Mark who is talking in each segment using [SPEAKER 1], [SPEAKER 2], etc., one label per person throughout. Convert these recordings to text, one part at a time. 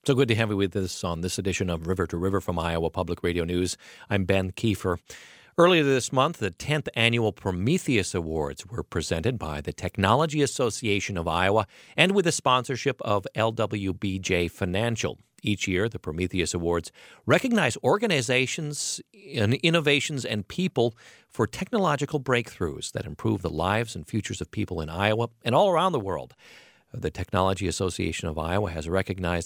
[SPEAKER 1] So good to have you with us on this edition of River to River from Iowa Public Radio News. I'm Ben Kiefer. Earlier this month, the 10th annual Prometheus Awards were presented by the Technology Association of Iowa and with the sponsorship of LWBJ Financial. Each year, the Prometheus Awards recognize organizations, innovations, and people for technological breakthroughs that improve the lives and futures of people in Iowa and all around the world. The Technology Association of Iowa has recognized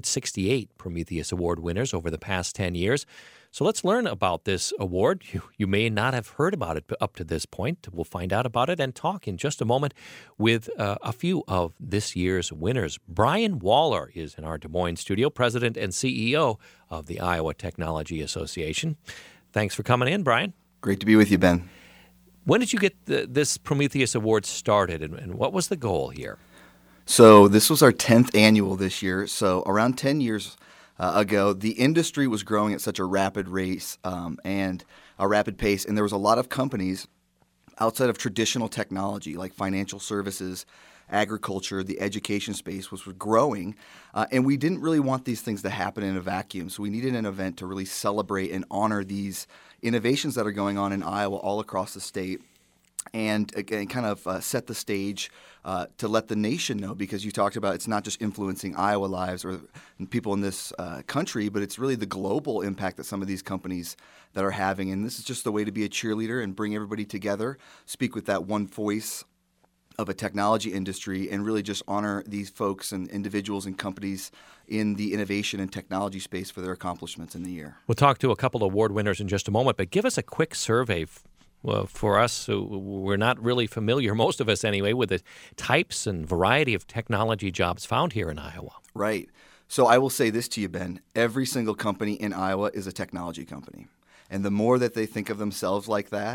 [SPEAKER 1] 168 Prometheus Award winners over the past 10 years. So let's learn about this award. You may not have heard about it up to this point. We'll find out about it and talk in just a moment with a few of this year's winners. Brian Waller is in our Des Moines studio, president and CEO of the Iowa Technology Association. Thanks for coming in, Brian.
[SPEAKER 2] Great to be with you, Ben.
[SPEAKER 1] When did you get this Prometheus Award started, and what was the goal here?
[SPEAKER 2] So this was our 10th annual this year. So around 10 years ago, the industry was growing at such a rapid pace, and there was a lot of companies outside of traditional technology like financial services, agriculture, the education space was growing, and we didn't really want these things to happen in a vacuum. So we needed an event to really celebrate and honor these innovations that are going on in Iowa all across the state. And again, kind of set the stage to let the nation know, because you talked about it's not just influencing Iowa lives or people in this country, but it's really the global impact that some of these companies that are having. And this is just the way to be a cheerleader and bring everybody together, speak with that one voice of a technology industry, and really just honor these folks and individuals and companies in the innovation and technology space for their accomplishments in the year.
[SPEAKER 1] We'll talk to a couple of award winners in just a moment, but give us a quick survey. Well, for us, we're not really familiar, most of us anyway, with the types and variety of technology jobs found here in Iowa.
[SPEAKER 2] Right. So I will say this to you, Ben. Every single company in Iowa is a technology company. And the more that they think of themselves like that,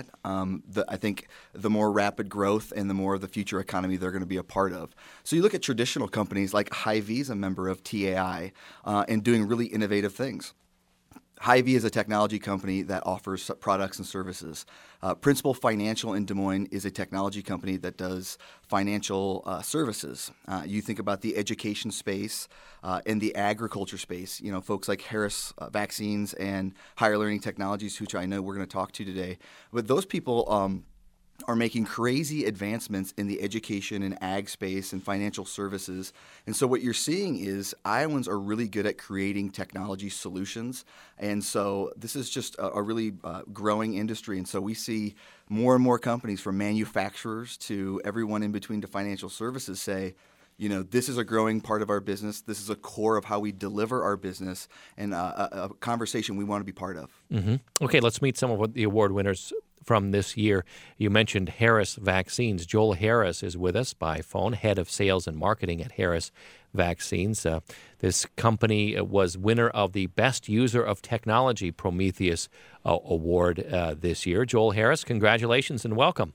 [SPEAKER 2] I think the more rapid growth and the more of the future economy they're going to be a part of. So you look at traditional companies like Hy-Vee is a member of TAI and doing really innovative things. Hy-Vee is a technology company that offers products and services. Principal Financial in Des Moines is a technology company that does financial services. You think about the education space and the agriculture space. You know, folks like Harris Vaccines and Higher Learning Technologies, which I know we're going to talk to today. But those people are making crazy advancements in the education and ag space and financial services. And so what you're seeing is Iowans are really good at creating technology solutions. And so this is just a really growing industry. And so we see more and more companies, from manufacturers to everyone in between to financial services, say, you know, this is a growing part of our business. This is a core of how we deliver our business, and a conversation we want to be part of.
[SPEAKER 1] Mm-hmm. Okay, let's meet some of the award winners from this year. You mentioned Harris Vaccines. Joel Harris is with us by phone, head of sales and marketing at Harris Vaccines. This company was winner of the Best User of Technology Prometheus Award this year. Joel Harris, congratulations and welcome.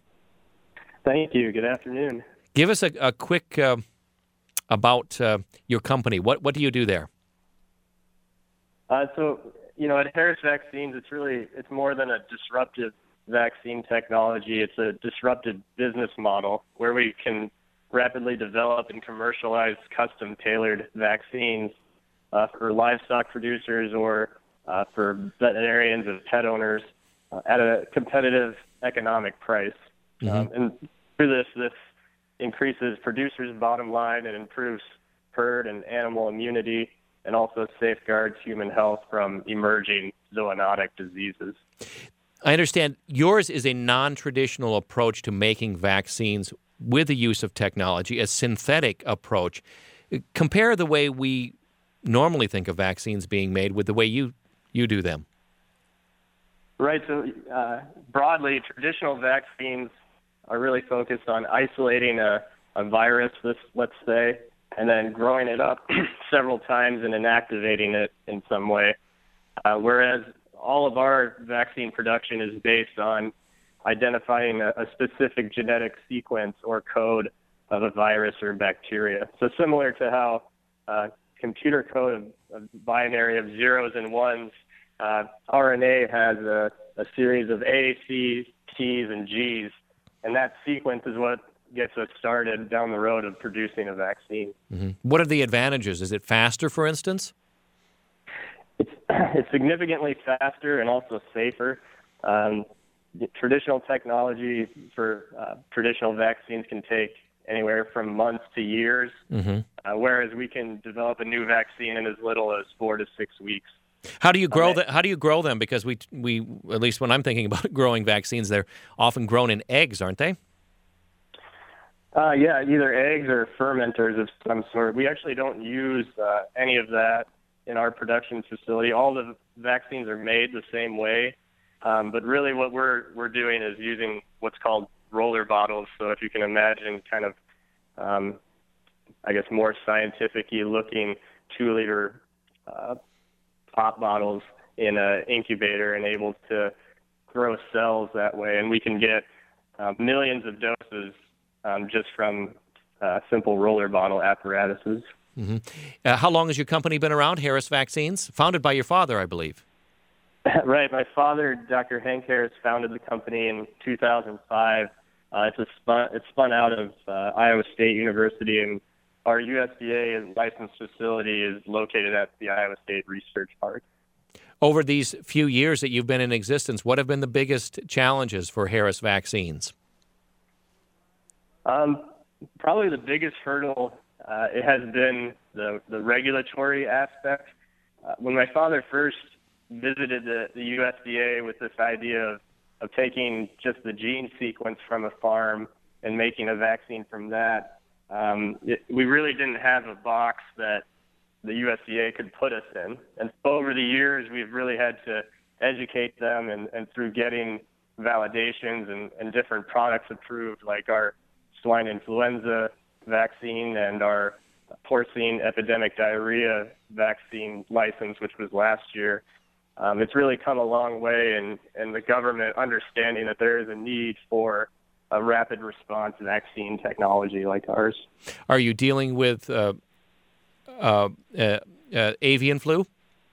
[SPEAKER 3] Thank you. Good afternoon.
[SPEAKER 1] Give us a quick about your company. What do you do there?
[SPEAKER 3] So, you know, at Harris Vaccines, it's more than a disruptive vaccine technology. It's a disruptive business model where we can rapidly develop and commercialize custom-tailored vaccines for livestock producers or for veterinarians and pet owners at a competitive economic price.
[SPEAKER 1] Mm-hmm.
[SPEAKER 3] And through this increases producers' bottom line and improves herd and animal immunity, and also safeguards human health from emerging zoonotic diseases.
[SPEAKER 1] I understand yours is a non-traditional approach to making vaccines with the use of technology, a synthetic approach. Compare the way we normally think of vaccines being made with the way you do them.
[SPEAKER 3] Right. So broadly, traditional vaccines are really focused on isolating a virus, let's say, and then growing it up several times and inactivating it in some way. Whereas all of our vaccine production is based on identifying a specific genetic sequence or code of a virus or bacteria. So similar to how computer code, a binary of zeros and ones, RNA has a series of A, C, T's, and G's, and that sequence is what gets us started down the road of producing a vaccine.
[SPEAKER 1] Mm-hmm. What are the advantages? Is it faster, for instance?
[SPEAKER 3] it's significantly faster and also safer. Traditional technology for traditional vaccines can take anywhere from months to years, whereas we can develop a new vaccine in as little as 4 to 6 weeks.
[SPEAKER 1] How do you grow How do you grow them? Because we at least when I'm thinking about growing vaccines, they're often grown in eggs, aren't they?
[SPEAKER 3] Yeah, either eggs or fermenters of some sort. We actually don't use any of that in our production facility. All the vaccines are made the same way, but really what we're doing is using what's called roller bottles. So if you can imagine kind of, I guess, more scientific-y looking 2-liter pop bottles in an incubator and able to grow cells that way. And we can get millions of doses just from simple roller bottle apparatuses.
[SPEAKER 1] How long has your company been around, Harris Vaccines? Founded by your father, I believe.
[SPEAKER 3] Right. My father, Dr. Hank Harris, founded the company in 2005. It's spun out of Iowa State University, and our USDA licensed facility is located at the Iowa State Research Park.
[SPEAKER 1] Over these few years that you've been in existence, what have been the biggest challenges for Harris Vaccines?
[SPEAKER 3] Probably the biggest hurdle it has been the regulatory aspect. When my father first visited the USDA with this idea of taking just the gene sequence from a farm and making a vaccine from that, we really didn't have a box that the USDA could put us in. And over the years, we've really had to educate them, and through getting validations and different products approved, like our swine influenza vaccine and our porcine epidemic diarrhea vaccine license, which was last year. It's really come a long way, and the government understanding that there is a need for a rapid response vaccine technology like ours.
[SPEAKER 1] Are you dealing with avian flu?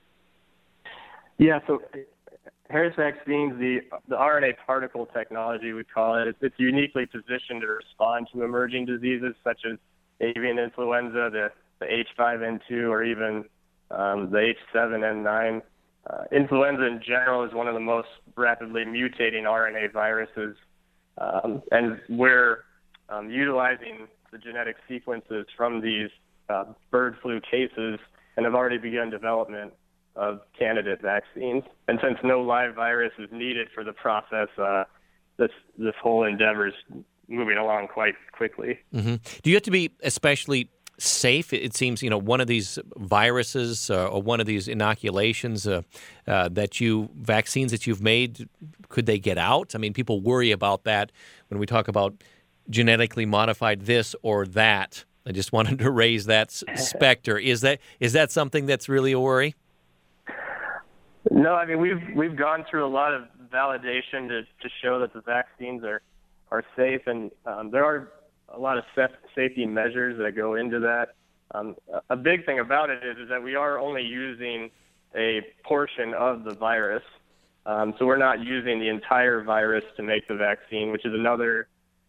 [SPEAKER 3] Yeah, so Harris Vaccines, the RNA particle technology, we call it, it's uniquely positioned to respond to emerging diseases such as avian influenza, the H5N2, or even the H7N9. Influenza in general is one of the most rapidly mutating RNA viruses, and we're utilizing the genetic sequences from these bird flu cases and have already begun development of candidate vaccines. And since no live virus is needed for the process, this whole endeavor is moving along quite quickly.
[SPEAKER 1] Do you have to be especially safe? It seems, one of these viruses or one of these inoculations vaccines that you've made, could they get out? I mean, people worry about that when we talk about genetically modified this or that. I just wanted to raise that specter. Is that something that's really a worry?
[SPEAKER 3] No, I mean, we've gone through a lot of validation to show that the vaccines are safe, and there are a lot of safety measures that go into that. A big thing about it is that we are only using a portion of the virus, so we're not using the entire virus to make the vaccine, which is another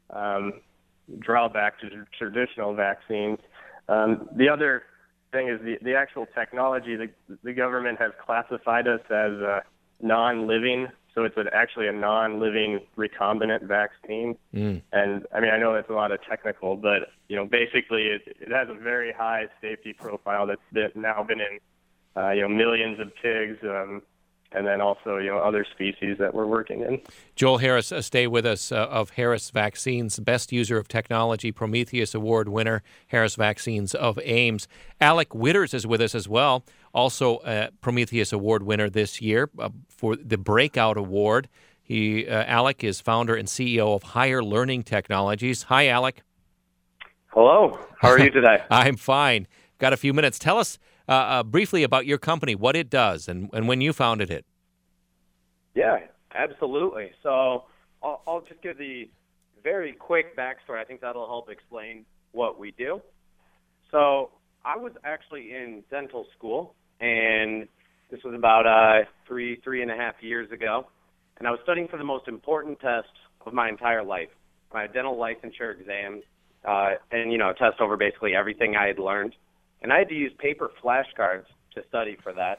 [SPEAKER 3] drawback to traditional vaccines. The other thing is the actual technology. The government has classified us as non-living, so it's actually a non-living recombinant vaccine. And I mean, I know that's a lot of technical, but basically it has a very high safety profile that's now been in millions of pigs, and then also other species that we're working in.
[SPEAKER 1] Joel Harris, stay with us, of Harris Vaccines, Best User of Technology, Prometheus Award winner, Harris Vaccines of Ames. Alec Witters is with us as well, also a Prometheus Award winner this year for the Breakout Award. Alec is founder and CEO of Higher Learning Technologies. Hi, Alec.
[SPEAKER 4] Hello. How are you today?
[SPEAKER 1] I'm fine. Got a few minutes. Tell us briefly about your company, what it does, and when you founded it.
[SPEAKER 4] Yeah, absolutely. So I'll just give the very quick backstory. I think that'll help explain what we do. So I was actually in dental school, and this was about 3.5 years ago, and I was studying for the most important test of my entire life, my dental licensure exam, and test over basically everything I had learned. And I had to use paper flashcards to study for that.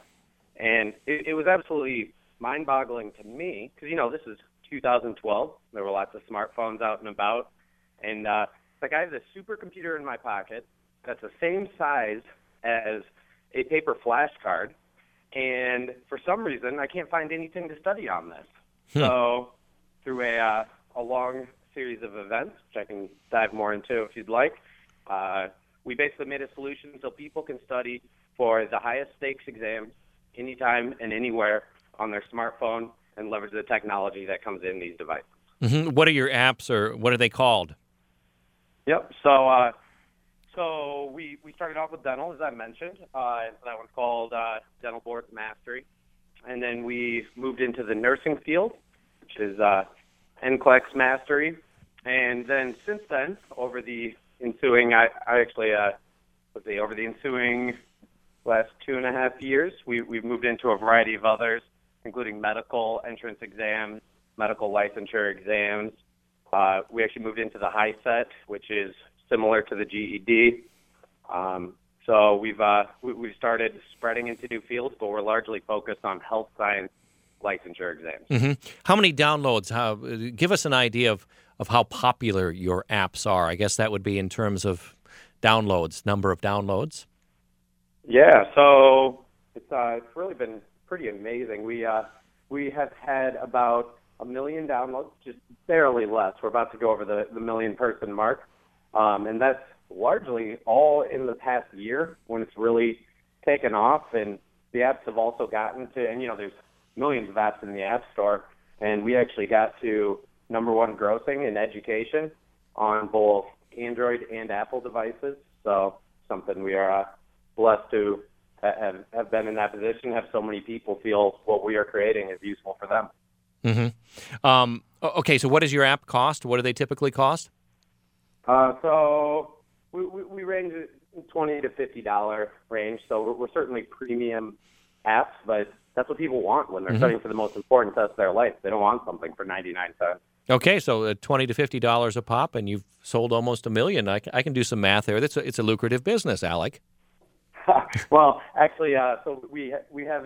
[SPEAKER 4] And it was absolutely mind-boggling to me because, this is 2012. There were lots of smartphones out and about. And it's like I have this supercomputer in my pocket that's the same size as a paper flashcard. And for some reason, I can't find anything to study on this. So through a long series of events, which I can dive more into if you'd like, we basically made a solution so people can study for the highest stakes exams anytime and anywhere on their smartphone and leverage the technology that comes in these devices.
[SPEAKER 1] Mm-hmm. What are your apps, or what are they called?
[SPEAKER 4] Yep. So we started off with dental, as I mentioned. So that one's called Dental Boards Mastery. And then we moved into the nursing field, which is NCLEX Mastery. And then since then, over the ensuing, over the ensuing last 2.5 years, we've moved into a variety of others, including medical entrance exams, medical licensure exams. We actually moved into the HiSET, which is similar to the GED. So we've started spreading into new fields, but we're largely focused on health science licensure exams.
[SPEAKER 1] Mm-hmm. How many downloads? Give us an idea of how popular your apps are. I guess that would be in terms of downloads, number of downloads.
[SPEAKER 4] Yeah, so it's really been pretty amazing. We have had about 1 million downloads, just barely less. We're about to go over the 1 million person mark, and that's largely all in the past year when it's really taken off. And the apps have also gotten to, and there's millions of apps in the App Store, and we actually got to #1 grossing in education on both Android and Apple devices. So something we are blessed to have been in that position, have so many people feel what we are creating is useful for them.
[SPEAKER 1] Mm-hmm. Okay, so what does your app cost? What do they typically cost?
[SPEAKER 4] So we range $20 to $50 range. So we're certainly premium apps, but that's what people want when they're studying for the most important test of their life. They don't want something for 99 cents.
[SPEAKER 1] Okay, so $20 to $50 a pop, and you've sold almost 1 million. I can do some math there. It's a lucrative business, Alec.
[SPEAKER 4] Well, actually, so we have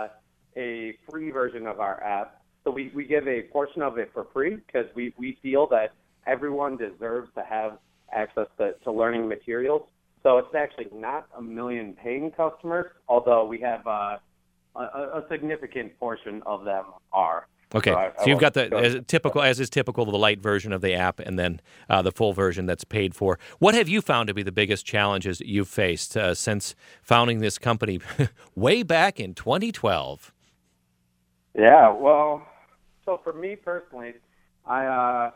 [SPEAKER 4] a free version of our app. So we give a portion of it for free because we feel that everyone deserves to have access to learning materials. So it's actually not 1 million paying customers, although we have a significant portion of them are.
[SPEAKER 1] Okay, so you've got as is typical, the light version of the app, and then the full version that's paid for. What have you found to be the biggest challenges that you've faced since founding this company way back in 2012?
[SPEAKER 4] Yeah, well, so for me personally, I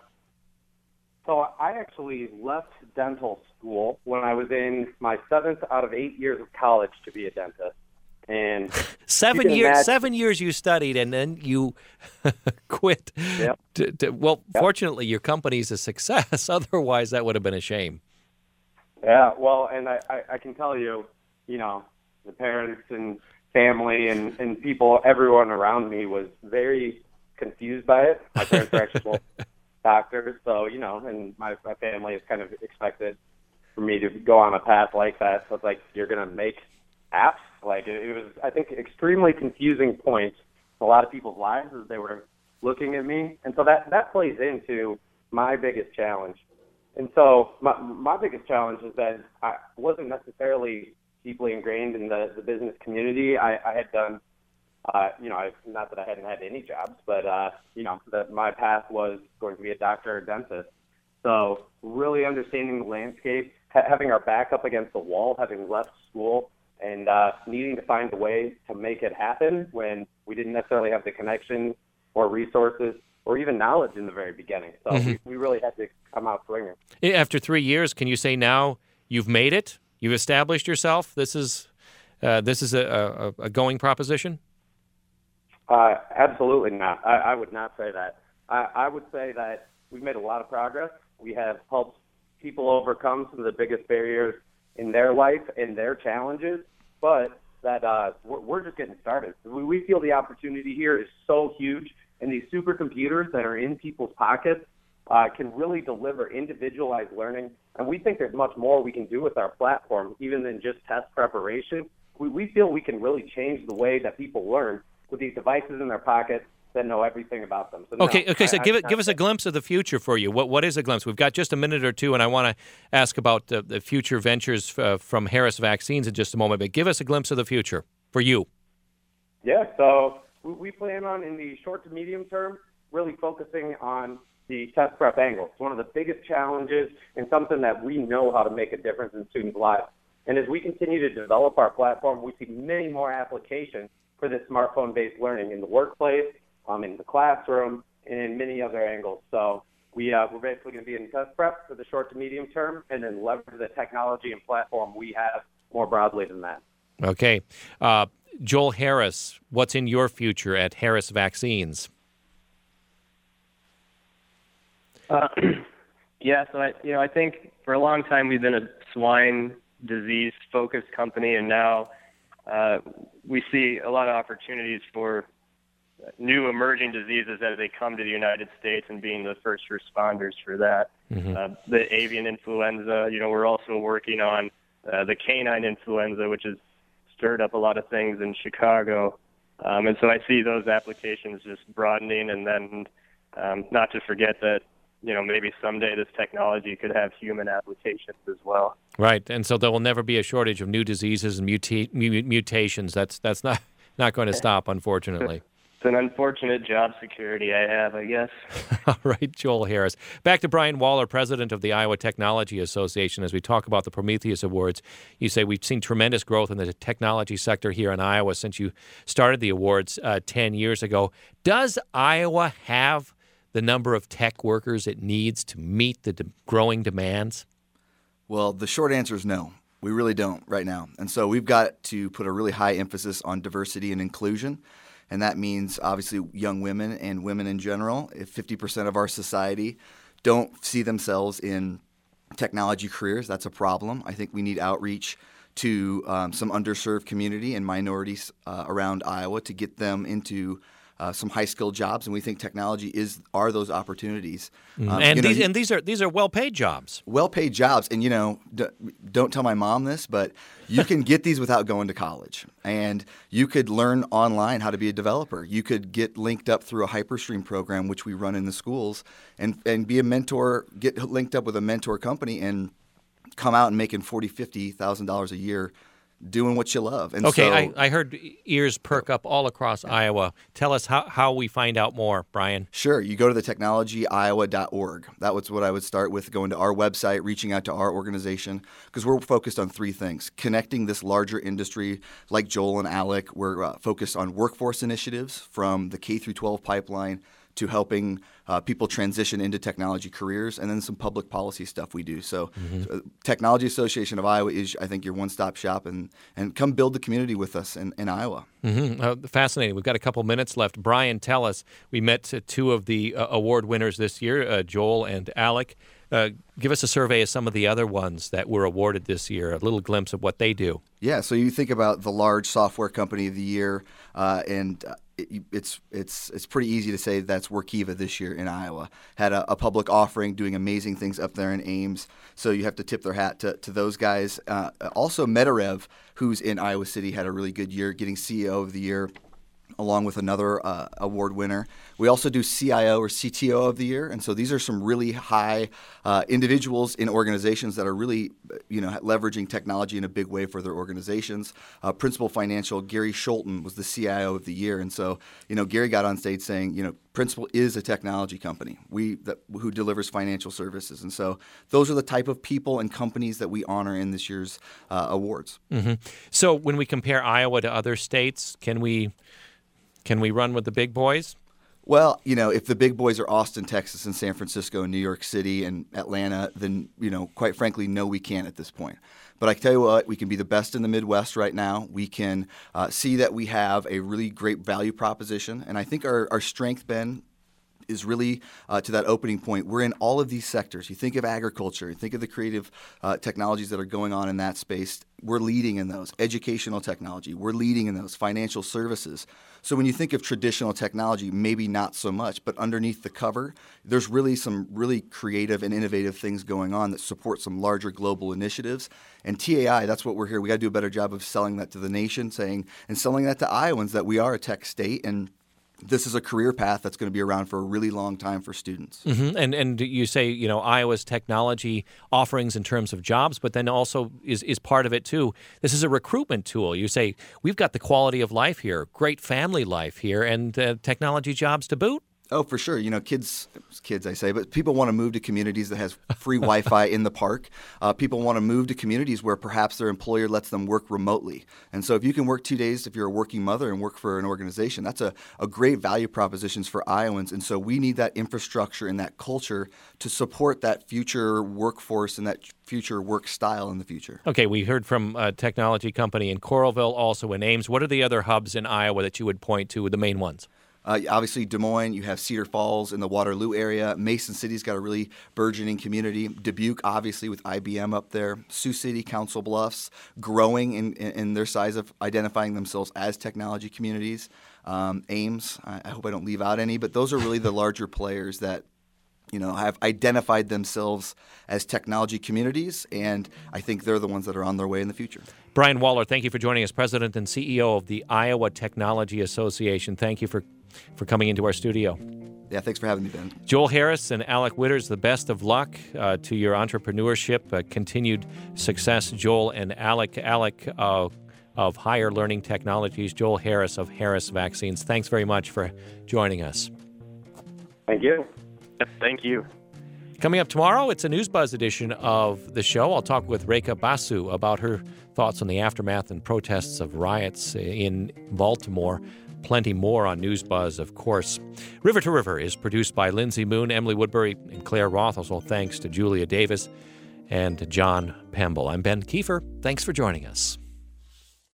[SPEAKER 4] actually left dental school when I was in my 7th out of 8 years of college to be a dentist. And
[SPEAKER 1] 7 years. 7 years you studied, and then you quit.
[SPEAKER 4] Yep.
[SPEAKER 1] Fortunately, your company's a success. Otherwise, that would have been a shame.
[SPEAKER 4] Yeah. Well, and I can tell you, the parents and family and people, everyone around me was very confused by it. My parents are actually doctors, so and my family is kind of expected for me to go on a path like that. So it's like, you're gonna make apps. Like, it was, I think, extremely confusing points in a lot of people's lives as they were looking at me. And so that plays into my biggest challenge. And so my biggest challenge is that I wasn't necessarily deeply ingrained in the business community. I had done, not that I hadn't had any jobs, but, that my path was going to be a doctor or dentist. So really understanding the landscape, having our back up against the wall, having left school, and needing to find a way to make it happen when we didn't necessarily have the connection or resources or even knowledge in the very beginning. So we really had to come out swinging.
[SPEAKER 1] After 3 years, can you say now you've made it? You've established yourself? This is a going proposition?
[SPEAKER 4] Absolutely not. I would not say that. I would say that we've made a lot of progress. We have helped people overcome some of the biggest barriers in their life and their challenges, but that we're just getting started. We feel the opportunity here is so huge, and these supercomputers that are in people's pockets can really deliver individualized learning, and we think there's much more we can do with our platform, even than just test preparation. we feel we can really change the way that people learn with these devices in their pockets that know everything about them. So
[SPEAKER 1] So give us a glimpse of the future for you. What is a glimpse? We've got just a minute or two, and I want to ask about the future ventures from Harris Vaccines in just a moment. But give us a glimpse of the future for you.
[SPEAKER 4] Yeah, so we plan on, in the short to medium term, really focusing on the test prep angle. It's one of the biggest challenges and something that we know how to make a difference in students' lives. And as we continue to develop our platform, we see many more applications for this smartphone-based learning in the workplace, in the classroom, and in many other angles. So we're basically going to be in test prep for the short to medium term, and then leverage the technology and platform we have more broadly than that.
[SPEAKER 1] Okay. Joel Harris, what's in your future at Harris Vaccines?
[SPEAKER 3] Yeah, so I think for a long time we've been a swine disease-focused company, and now we see a lot of opportunities for new emerging diseases as they come to the United States, and being the first responders for that. Mm-hmm. The avian influenza, we're also working on the canine influenza, which has stirred up a lot of things in Chicago. And so I see those applications just broadening, and then not to forget that, maybe someday this technology could have human applications as well.
[SPEAKER 1] Right, and so there will never be a shortage of new diseases and mutations. That's not going to stop, unfortunately.
[SPEAKER 3] It's an unfortunate job security I have, I guess.
[SPEAKER 1] All right, Joel Harris. Back to Brian Waller, president of the Iowa Technology Association. As we talk about the Prometheus Awards, you say we've seen tremendous growth in the technology sector here in Iowa since you started the awards 10 years ago. Does Iowa have the number of tech workers it needs to meet the growing demands?
[SPEAKER 2] Well, the short answer is no. We really don't right now. And so we've got to put a really high emphasis on diversity and inclusion. And that means, obviously, young women and women in general. If 50% of our society don't see themselves in technology careers, that's a problem. I think we need outreach to some underserved community and minorities around Iowa to get them into some high-skilled jobs, and we think technology are those opportunities.
[SPEAKER 1] And these are well-paid jobs.
[SPEAKER 2] Well-paid jobs, and don't tell my mom this, but you can get these without going to college, and you could learn online how to be a developer. You could get linked up through a Hyperstream program, which we run in the schools, and be a mentor, get linked up with a mentor company, and come out and making $40,000, $50,000 a year, doing what you love. And
[SPEAKER 1] okay, I heard ears perk up all across Iowa. Tell us how we find out more, Brian.
[SPEAKER 2] Sure. You go to the technologyiowa.org. That was what I would start with, going to our website, reaching out to our organization, because we're focused on three things. Connecting this larger industry like Joel and Alec. We're focused on workforce initiatives from the K-12 pipeline to helping people transition into technology careers, and then some public policy stuff we do. So Technology Association of Iowa is, I think, your one-stop shop, and come build the community with us in Iowa.
[SPEAKER 1] Mm-hmm. Fascinating. We've got a couple minutes left. Brian, tell us, we met two of the award winners this year, Joel and Alec. Give us a survey of some of the other ones that were awarded this year, a little glimpse of what they do.
[SPEAKER 2] Yeah, so you think about the large software company of the year, and it's pretty easy to say that's Workiva this year in Iowa. Had a public offering, doing amazing things up there in Ames. So you have to tip their hat to those guys. Also, Metarev, who's in Iowa City, had a really good year, getting CEO of the year, along with another award winner. We also do CIO or CTO of the year, and so these are some really high individuals in organizations that are really, leveraging technology in a big way for their organizations. Principal Financial, Gary Schulten, was the CIO of the year, and so Gary got on stage saying, Principal is a technology company who delivers financial services, and so those are the type of people and companies that we honor in this year's awards.
[SPEAKER 1] Mm-hmm. So when we compare Iowa to other states, can we run with the big boys?
[SPEAKER 2] Well, if the big boys are Austin, Texas, and San Francisco, and New York City, and Atlanta, then, quite frankly, no, we can't at this point. But I tell you what, we can be the best in the Midwest right now. We can see that we have a really great value proposition. And I think our strength, Ben, is really to that opening point. We're in all of these sectors. You think of agriculture, you think of the creative technologies that are going on in that space. We're leading in those. Educational technology, we're leading in those. Financial services. So when you think of traditional technology, maybe not so much, but underneath the cover, there's really some really creative and innovative things going on that support some larger global initiatives. And TAI, that's what we're here. We got to do a better job of selling that to the nation, and selling that to Iowans that we are a tech state, and this is a career path that's going to be around for a really long time for students.
[SPEAKER 1] Mm-hmm. And you say, Iowa's technology offerings in terms of jobs, but then also is part of it too. This is a recruitment tool. You say, we've got the quality of life here, great family life here, and technology jobs to boot.
[SPEAKER 2] Oh, for sure. Kids I say, but people want to move to communities that has free Wi-Fi in the park. People want to move to communities where perhaps their employer lets them work remotely. And so if you can work 2 days, if you're a working mother and work for an organization, that's a great value propositions for Iowans. And so we need that infrastructure and that culture to support that future workforce and that future work style in the future.
[SPEAKER 1] Okay, we heard from a technology company in Coralville, also in Ames. What are the other hubs in Iowa that you would point to, the main ones?
[SPEAKER 2] Obviously, Des Moines, you have Cedar Falls in the Waterloo area. Mason City's got a really burgeoning community. Dubuque, obviously, with IBM up there. Sioux City, Council Bluffs, growing in their size of identifying themselves as technology communities. Ames, I hope I don't leave out any, but those are really the larger players that have identified themselves as technology communities, and I think they're the ones that are on their way in the future.
[SPEAKER 1] Brian Waller, thank you for joining us, President and CEO of the Iowa Technology Association. Thank you for coming into our studio.
[SPEAKER 2] Yeah, thanks for having me, Ben.
[SPEAKER 1] Joel Harris and Alec Witters, the best of luck to your entrepreneurship, continued success. Joel and Alec of Higher Learning Technologies, Joel Harris of Harris Vaccines. Thanks very much for joining us.
[SPEAKER 4] Thank you.
[SPEAKER 3] Thank you.
[SPEAKER 1] Coming up tomorrow, it's a News Buzz edition of the show. I'll talk with Rekha Basu about her thoughts on the aftermath and protests of riots in Baltimore. Plenty more on News Buzz, of course. River to River is produced by Lindsay Moon, Emily Woodbury, and Claire Roth. Also thanks to Julia Davis and John Pemble. I'm Ben Kiefer. Thanks for joining us.